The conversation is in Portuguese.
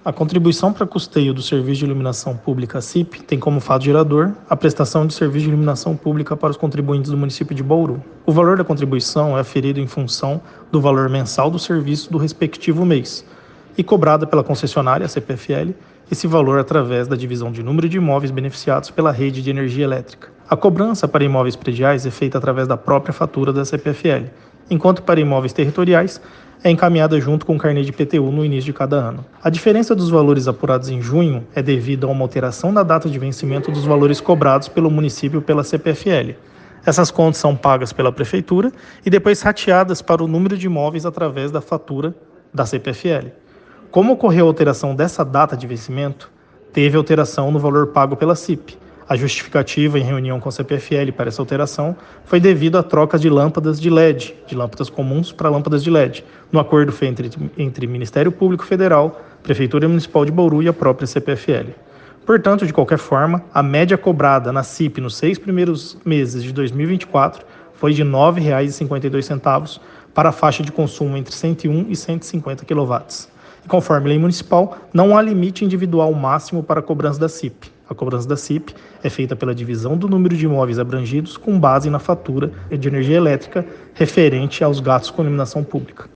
A contribuição para custeio do Serviço de Iluminação Pública (CIP) tem como fato gerador a prestação de serviço de iluminação pública para os contribuintes do município de Bauru. O valor da contribuição é aferido em função do valor mensal do serviço do respectivo mês e cobrada pela concessionária, a CPFL, esse valor através da divisão de número de imóveis beneficiados pela rede de energia elétrica. A cobrança para imóveis prediais é feita através da própria fatura da CPFL, enquanto para imóveis territoriais é encaminhada junto com o carnê de IPTU no início de cada ano. A diferença dos valores apurados em junho é devido a uma alteração da data de vencimento dos valores cobrados pelo município pela CPFL. Essas contas são pagas pela prefeitura e depois rateadas para o número de imóveis através da fatura da CPFL. Como ocorreu a alteração dessa data de vencimento, teve alteração no valor pago pela CIP. A justificativa em reunião com a CPFL para essa alteração foi devido à troca de lâmpadas de LED, de lâmpadas comuns para lâmpadas de LED, no acordo feito entre Ministério Público Federal, Prefeitura Municipal de Bauru e a própria CPFL. Portanto, de qualquer forma, a média cobrada na CIP nos 6 primeiros meses de 2024 foi de R$ 9,52 para a faixa de consumo entre 101 e 150 kW. E conforme lei municipal, não há limite individual máximo para a cobrança da CIP. A cobrança da CIP é feita pela divisão do número de imóveis abrangidos com base na fatura de energia elétrica referente aos gastos com iluminação pública.